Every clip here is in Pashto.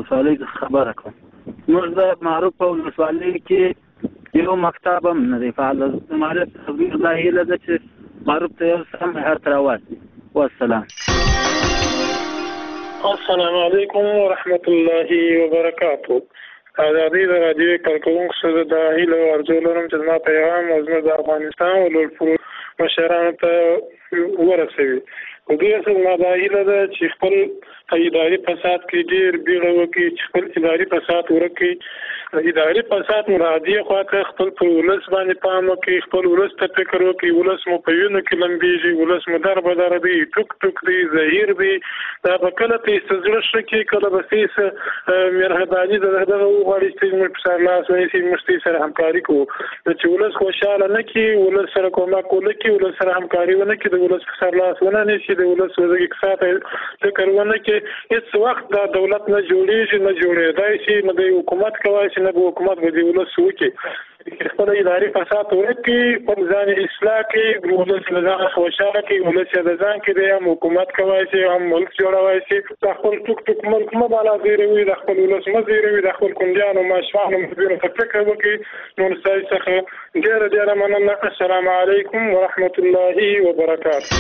ولسوالۍ خبره کوم. موږ د معروف په ولسوالۍ کې یو مکتب هم نه دی فعال. زموږ تقدیر دا هیله ده چې معروف ته یو سم هر تراوات. والسلام. السلام علیکم ورحمت الله وبرکاته. ازادي د راډیو کارکونکو سره د هیله ارزو لرم چې زما پیغام زموږ د افغانستان ولولپور مشرانو ته ورسوي. په دې سره ما دا هیله ده چې خپل اداري فساد کې ډېر بیړه وکړي، چې خپل اداري فساد ورکړي. اداري فساد مرادي خواته خپل په ولس باندې پام وکړي، خپل ولس ته فکر وکړي. ولس مو په وینو کې لمبېږي، ولس مو در بدر دی، ټوک ټوک دی، زهیر دی. دا به کله ته استزړه شي کې کله به سیس مهرباني دغه وغواړي چې موږ په سر لاس ونیسي، موږ سره همکاري کوو. چې ولس خوشاله نه کړي، ولس سره کومک ونه کړي، ولس سره همکاري ونه کړي، د ولس په سر لاس ونه نیسي، د ولس اقتصاد فکر ونه کړي، هیڅ وخت دا دولت نه جوړېږي، نه جوړېدای شي، نه د حکومت کولی شي، نه به حکومت به د ولس وکړي. خپل اداري فساد ورکړي، خپل ځان اصلاح کړي، ولس له ځانه خوشحاله کړي، ولس یې د ځان کې دی، هم حکومت کولی شي، هم ملک جوړولی شي. د خپل ټوک ټوک ملک مه بالا زیروي، د خپل ولس مه زیروي، د خپل کونډیانو ماشومانو مخبرو ته فکر وکړي. نو ستاسو څخه ډېره مننه. السلام علیکم ورحمت الله وبرکاته.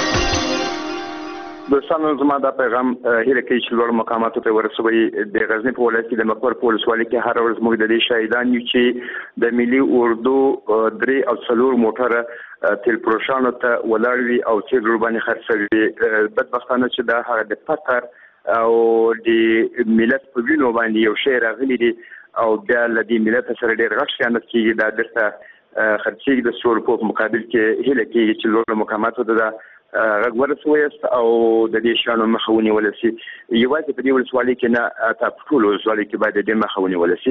دوستانو زما دا پیغام هیله کوي چې لوړ مقاماتو ته ورسوي. د غزني په ولایت کې د مقبر په ولسوالۍ کې هر ورځ موږ د دې شاهدان یو چې د ملي اردو 3 او 4 موټره تیل پروشانو ته ولاړ وي او چې ور باندې خرڅوي. بدبختانه چې دا هغه د فقر او د ملت په وینو باندې یو شی راغلی دی او بیا له دې ملت سره ډېر غټ خیانت کېږي. دا درته خرڅېږي د 100 روپو په مقابل کې هیله کېږي چې لوړ مقاماتو ته دا غږ ورسویست او د دې شیانو مخه ونیول شي. یوازې په دې ولسوالۍ کې نه، حتی په ټولو ولسوالیو کې باید د دې مخه ونیول شي.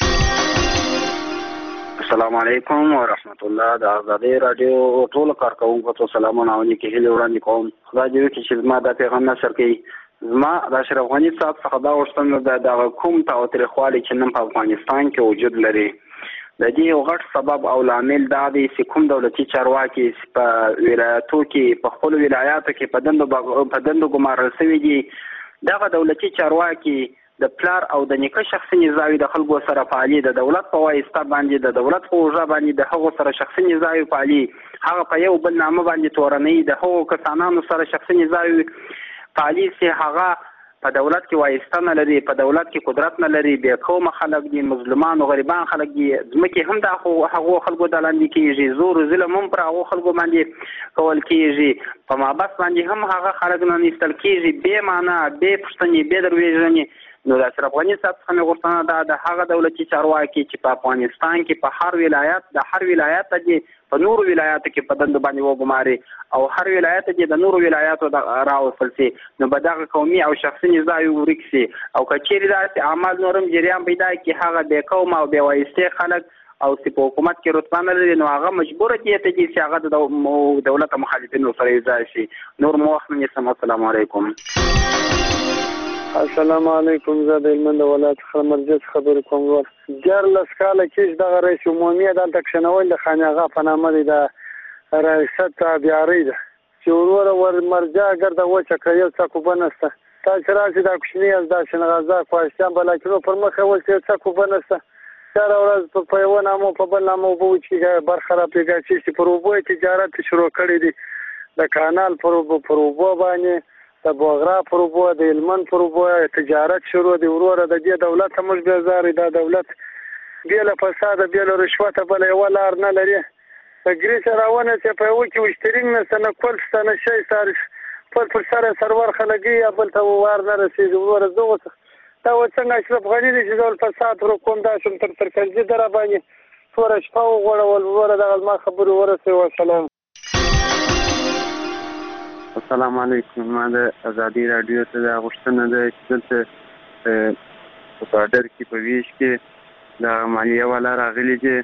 السلام علیکم ورحمت الله. د ازادي راډیو ټولو کارکوونکو ته سلامونه او نیکې هیلې وړاندې کوم. خدای دې وکړي چې زما دا پیغام نشر کړي. زما د اشرف غني صاحب څخه دا غوښتنه ده، دغه کوم تاوتریخوالي چې نن په افغانستان کې وجود لري، د دې یو غټ سبب او لامل دا دی چې کوم دولتي چارواکي په ولایتو کې په خپلو ولایاتو کې په دندو ګمارل شوي دي. دغه دولتي چارواکي د پلار او د نیکه شخصي نزاوي د خلکو سره پالي، د دولت په واسطه باندې د دولت په اوږه باندې د هغو سره شخصي نزاوي پالي، هغه په یو بل نامه باندې تورنوي، د هغو کسانانو سره شخصي نزاوي پالي چې هغه په دولت کې وایسته نه لري، په دولت کې قدرت نه لري، بې قومه خلک دي، مظلومان او غریبان خلک دي. ځمکې هم د هغو خلکو د لاندې کېږي، زور و ظلم هم پر هغو خلکو باندې کول کېږي، په مابس باندې هم هغه خلک نه نیستل کېږي، بې معنا، بې پوښتنې، بې دروېژنې. نو د اشرف غني صاحب څخه مې غوښتنه ده د هغه دولتي چارواکي چې په افغانستان کې په هر ولایت دي په نورو ولایاتو کې په دندو باندې وګماري او هر ولایت کې د نورو ولایاتو راوصل شي، نو به دغه قومي او شخصي نزاعي ورک شي. او که چیرې داسې اعمال نورم جریان پیدا کړي، هغه بې قومه او بې وایستې خلک او چې په حکومت کې رتبه نه لري، نو هغه مجبوره کېږي چې هغه د دولت مخالفینو سره یوځای شي. نور مو وخت نه نیسم. السلام علیکم. السلام علیکم. زه د هلمند ولایت څخه مرجس خبرې کوم. 14 کاله کېږي دغه رئیس عمومي دلته کښېنول د خانقاه په نامه دی، د ریاست تابعیاري ده چې ور مرجع ګرده وچه کړه، یو څه اوبه نشته. تاسې راشئ دا کوچني یاست، دا شنغازه کوهستان بلاکینو پر مخ یې ول چې یو څه اوبه نشته. هره ورځ په یوه نامه په بل نامه اوبه وچېږي، برخرابېږي چې پر اوبو یې تجارت شروع کړی دی، د کانال پر اوبو باندې، د بوغرا پر اوبو، د هلمند پر اوبو تجارت شروع دی. وروره د دې دولت ته موږ بیزارې، دا دولت بې له فساده بې له رشوته بله یوه لار نه لري. د ګریس راونه چې په یوه کې وشترینګ نشته، نه کول شته، نه شی ساري پر سره سرور خلګي یا بل ته وار نه رسېږي. وروره زه اوس دا و څنګه اشرف غني دی چې ډول فساد ورکوم، دا شم تر کنځي ده راباندې توره شپه وغوړول. وروره دغه زما خبرې ورسوي. وسلام. السلام علیکم. ما د ازادي راډیو ته دا غوښتنه ده چې دلته په بارډر کې په ویش کې دا مالیه والا راغلي چې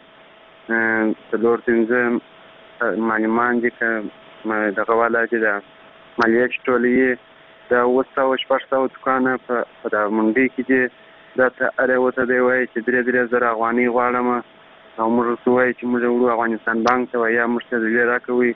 4-5 معلمان دي که دغه والا چې دا مالیه چې ټولوي دا 700-800 دوکانه په دغه منډۍ کې چې دا ته هر یوه ته دی وایي چې 3,000 افغانۍ غواړم او موږ ورته وایي چې موږ وړو افغانستان بانک ته وایي یا موږ ته ډېر راکوي.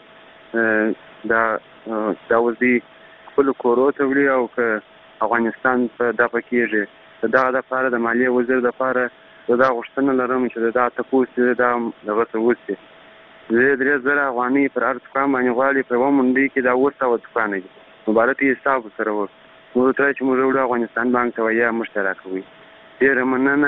دا اوس دوی خپلو کورو ته وړي او که افغانستان په دفع کېږي دغه دپاره د مالیې وزیر دپاره زه دا غوښتنه لرم چې دا تپوس چې دا دغه څه وشي. زه 3,000 افغانۍ پر هر دوکان باندې غواړي په یوه منډۍ کې دا 700 دوکانه دي. مبارک یې حساب ورسره وکړو. موږ ورته وایو چې موږ وړو افغانستان بانک ته وایي موږ ته راکوئ. ډېره مننه.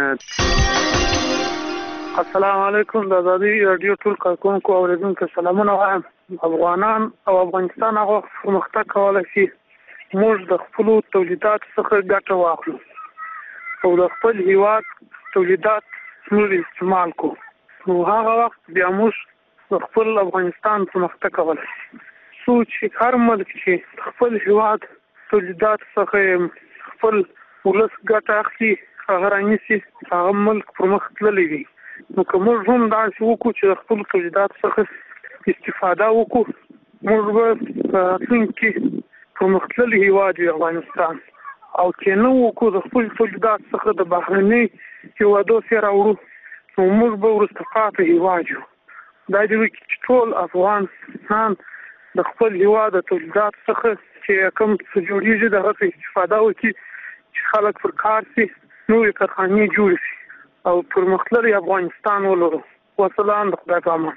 السلام علیکم. د ازادي راډیو ټول کارکوونکو او اورېدونکو سلامونه وایم. افغانان او افغانستان هغه پرمختګ کولی شي موږ د خپلو تولیداتو څخه ګټه واخلو او د خپل هیواد تولیدات موږ استعمال کړو، نو هغه وخت بیا موږ د خپل افغانستان پرمختګ کولی شي. څو چې هر ملک چې خپل هیواد تولیدات څخه خپل ولس ګټه اخلي هغه رانیسي، هغه ملک پرمخ تللی وي. نو که موږ هم داسې وکړو چې د خپلو تولیداتو څخه استفاده وکړو، موږ به په راتلونکي کې پرمختللی هیواد وي افغانستان. او چې نه وکړو د خپل تولیدات څخه د بهرني هیوادو سره راوړو، نو موږ به وروسته پاتې هیواد یو. دا دې وکړي چې ټول افغانستان د خپل هیواد د تولیدات څخه چې کوم څه جوړېږي د هغه استفاده وکړي، چې خلک پر کار شي، نورې کارخانې جوړې شي او پرمختللی افغانستان ولرو. وسلام، د خدای په امان.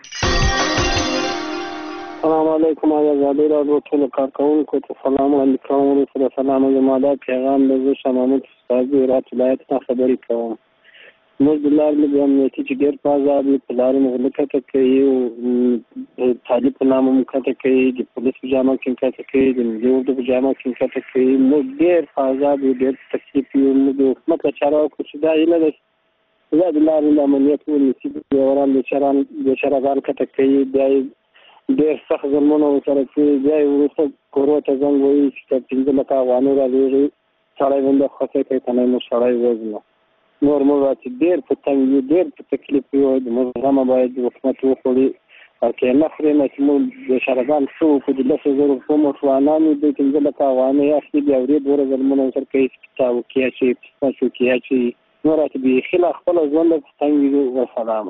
السلام علیکم. ازادي راډیو ټول کارکوونکو ته سلام علیکم. ورسره سلام. زما دا پیغام د زه شاه محمود استاد هرات ولایت نه خبرې کوم. موږ د لارې د امنیتي چې ډېر په ازاد وي، په لارې مو غله کته کوي، طالب په نامه مو کته کوي، د پولیس په جامه کې کته کوي، د ملي اردو په جامه کې کته کوي. موږ ډېر په ازاد وي، ډېر تکلیف یو. موږ د حکومت له چاره وکړو چې دا هیله ده دا د لارې د امنیت ونیسي. وران د شرابان کته کوي، بیا ډېر سخت ظلمونه ورسره کوي. بیا یې وروسته کورو ته زنګ وایي چې تر 15 لکه افغانۍ رالېږي، سړی باندې خوښۍ کوي که نه موږ سړی وژنو. نور موږ چې ډېر په تنګ یو، ډېر په تکلیف یو. موږ غمه باید حکومت وخوري او که یې نه خوري نه چې موږ د شرابان څه وکړو، د 10,000 روپۍ موټروانان وي، دوی 15 لکه افغانۍ اخلي، بیا ورې دوره ظلمونه ورسره کوي چې کتاب کې اچوي، پسته کې اچوي. نو راته بیخي لا خپله ژوند په تنګ وي. وسلام.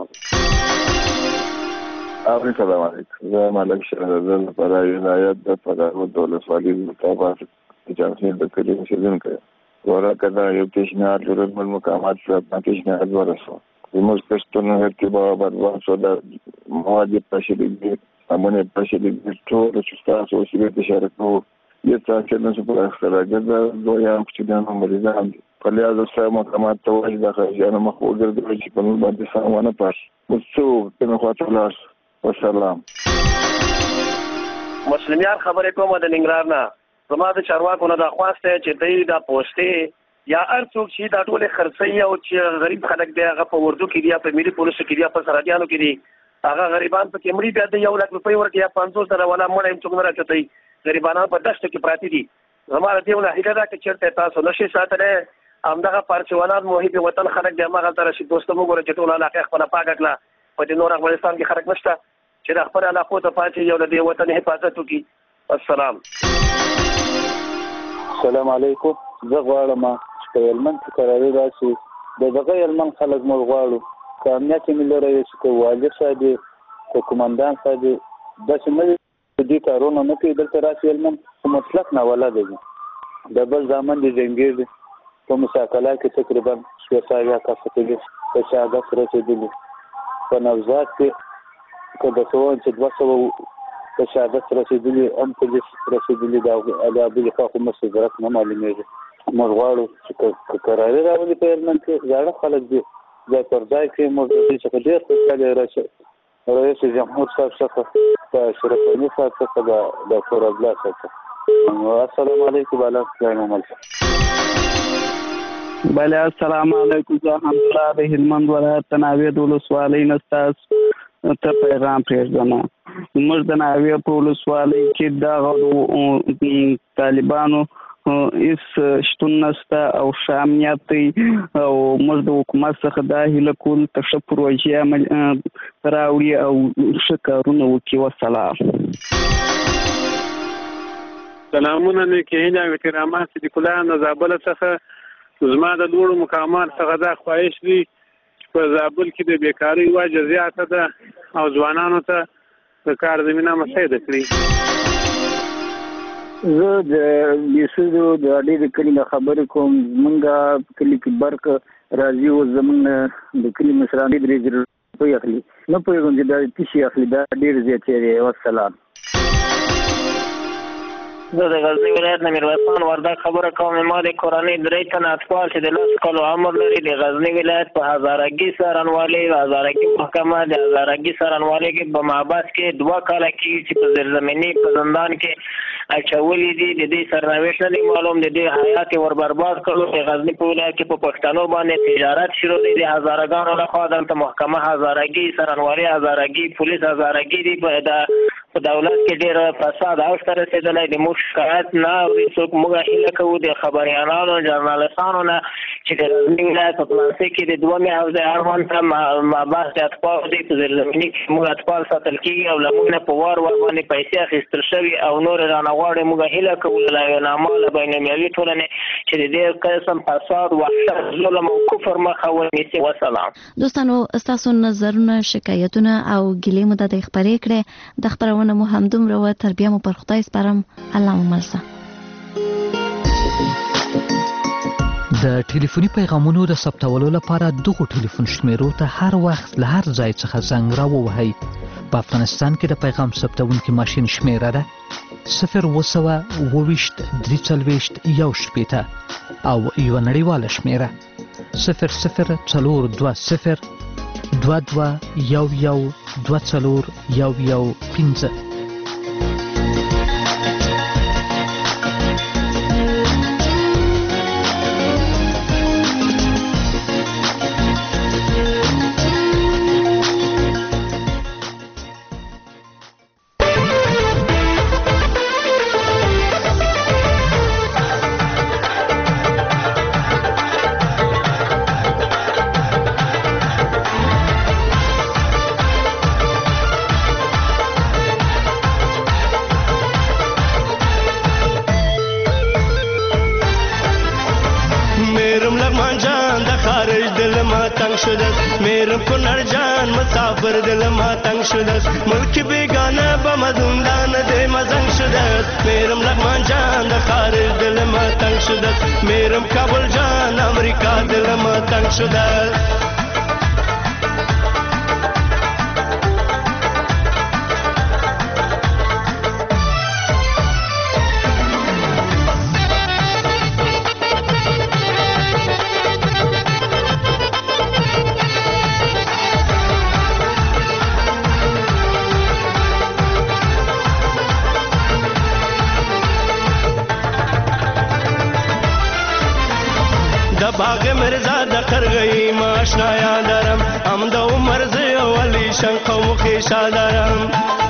السلام علیکم. زه ملک شهزاده له فراه ولایت د فراه د ولسوالۍ مطابق جمشید د کلي اوسېدونکی یم. ورکه دا یو پیشنهاد لرم مقامات ته پیشنهاد ورسوم. زموږ کښتونه ارتباط برباد شو، د مواد پاشلي دي، سامانې پاشلي دي، ټول چې تاسو وسیلې ته اشاره کوو یې تاسو نه څه په اختراع ګرځا دویم چې د مریضان په لحاظ سره مقامات ته وایي د خارجانو مخ وګرځوي چې په موږ باندې سامانه پاش مڅو کنه خاطر لاس. والسلام. مسلمان خبرې کوم د ننګرهار نه. زما د چارواکو نه دا خواسته چې دوی دا پوسټې یا هر څوک چې دا ټولې خرڅوي او چې غریب خلک دی هغه په اردو کې دی، په ملي پولیسو کې دی، په سرحدیانو کې دی، هغه غریبان په کې مړي بیا د 1 لک روپۍ ورکړي یا 500 ولا مړ هم څوک نه راچوي. غریبانان په دشت کې پراته دي. زما د دې ونه هیله ده چې چېرته تاسو نشئ ساتلی همدغه پارچوانان محب وطن خلک دی هماغلته راشي. دوستو موږ ګوره چې ټول علاقه خپله پاکه کړه. په دې نور افغانستان کې خلک نشته چې د خپل علاقو ته پاتې یو د دې وطن حفاظت وکړي. السلام. السلام علیکم. زه غواړم چې په هلمند کې قراري راشي د دغه هلمند خلک موږ غواړو که امنیت ملي رئیس که والي صاحب که قمندان صاحب داسې نه وي دې کارونه نه کوي دلته راشي هلمند په مطلق ناولده دي. د بل زامن دي جنګیر دي په مساکله کې تقریبا 200 کسه دي په شهادت رسېدلي. په نوزاد کې که د څو چې 200 په شهادت رسېدلي هم پولیس رسېدلي د ابل خاخو مستدرک نه معلومېږي. موږ غواړو چې قراري راولي په هلمند کې زاړه خلک دي ځای پر ځای کې موږ د دې څخه ډېر خوشحاله رئیس جمهور صاحب څخه په اشرف غني صاحب څخه د ډاکټر عبدالله صاحب څخه. السلام علیکم. بله السلام علیکم. زه همدلله د هلمند ولایت د ناوې د ولسوالۍ نه ستاسو ته پیغام پرېږدم. موږ د ناوې په ولسوالۍ کې دغه طالبانو هیڅ شتون نشته او ښه امنیت دی او موږ د حکومت څخه دا هیله کوو ته ښه پروژې راوړي او ښه کارونه وکړي. وسلام. سلامونه نیکې هیلې او احترامات د کلاه د زابل څخه. زما د لوړو مقامات څخه دا خواهش دی چې په زابل کې د بیکارۍ وجه زیاته ده او ځوانانو ته د کار زمینه مساعده کړي. زه د بیسودو د اډې د کلي نه خبرې کوم. زمونږ کلي کې برق راځي او زمونږ د کلي مشران 3,000 روپۍ اخلي. نه پوهېږم چې دا څه شي اخلي، دا ډېر زیاتې دی. والسلام. زه د غزني ولایت نه میرویس خان وردګ خبره کوم. ما د کورنۍ 3 تنه اطفال چې د 10 کالو عمر لري د غزني ولایت په هزارګي څارنوالۍ هزارګي محکمه د هزارګي څارنوالۍ کې په محبس کې 2 کاله کېږي چې په زیرزمیني په زندان کې اچولي دي. د دې سرنوشت نه معلوم، د دې حیات ور برباد کړو. د غزني په ولایت کې په پښتنو باندې تجارت شروع دی. د هزارګانو لخوا دلته محکمه هزارګي څارنوالۍ هزارګي پولیس هزارګي دي. په دولت کې ډېر فساد اوج ته رسېدلی دی. موږ شکایت نه اوري څوک. موږ هیله کوو د خبریالانو جرنالستانو نه چې د غزني ولایت په پلانسي کې د 2 حوزې اړوند ته محبس د اطفال دی. په زیرزمیني کې موږ اطفال ساتل کېږي او له موږ نه په وار باندې پیسې اخیستل شوي او نور رانه غواړي. موږ هیله کوو له نامه له بینالمللي ټولنې چې د دې قسم فساد وحشت ظلم او کفر مخه ونیسي. وسلام. دوستانو ستاسو نظرونه شکایتونه او ګیلې مو د خبرې کړې. د خبرونه مو هم دومره و. تر بیا مو پر خدای سپارم. الله مو ملسه. د ټلیفوني پیغامونو د ثبتولو لپاره دغه ټلیفون شمیرو ته هر وخت له هر ځای څخه زنګ راووهئ. په افغانستان کې د پیغام ثبتونکي ماشین شمیره ده 0202341 او یو نړیواله شمیره 002022112415. میرم کنر جان مسافر دل ما تنگ شده ملک بیگانه با مزندان ده مزنگ شده. میرم لغمان جان ده خارج دل ما تنگ شده. میرم کابل جان امریکا دل ما تنگ شده. باغ مرزا د قرغی ماشنا یادرم ام د عمر زی ولی شنخ مخی شادرم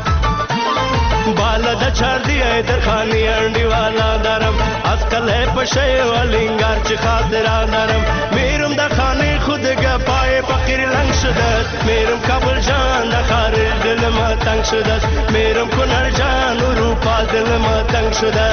بالا د چار دی در خانی انډی والا درم اسکل پښې ولینګار چې خاطر درم. میرم د خانی خود گپای فقیر لنګ شده. میرم کابل جان د خارج دل ما تنگ شده. میرم کنر جان اروپا دل ما تنگ شده.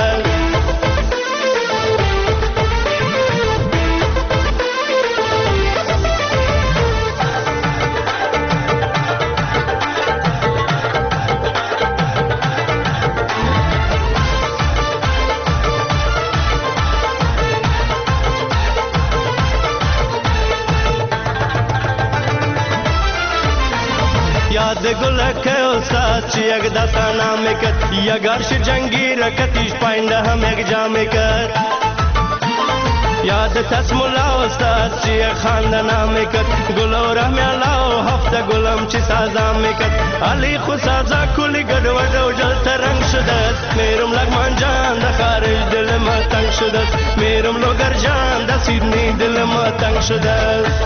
یاد گلک استاد چی یک دستا نام کت یا گرش جنگی رکتیش پاینده هم یک جام کت. یاد تس مولا استاد چی یک خانده نام کت گل و رحمی الله و هفته گلم چی سازام کت. علی خو سازا کلی گد و دو جل ترنگ شده. میرم لغمان جان ده خارج دل ما تنگ شده. میرم لوگر جان ده سیدنی دل ما تنگ شده.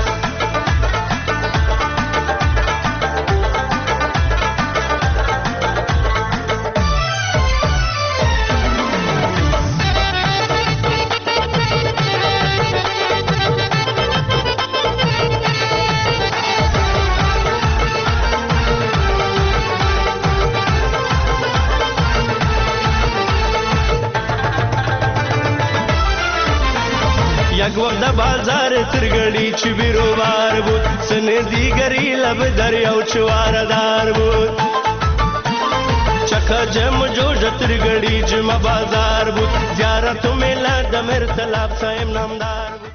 یک وقت بازار ترگڑی چی بیروبار بود سن دیگری لب دریاو چواردار بود. چک خجم جوش ترگڑی جمع بازار بود زیارت میلاد مرتلاب سایم نامدار بود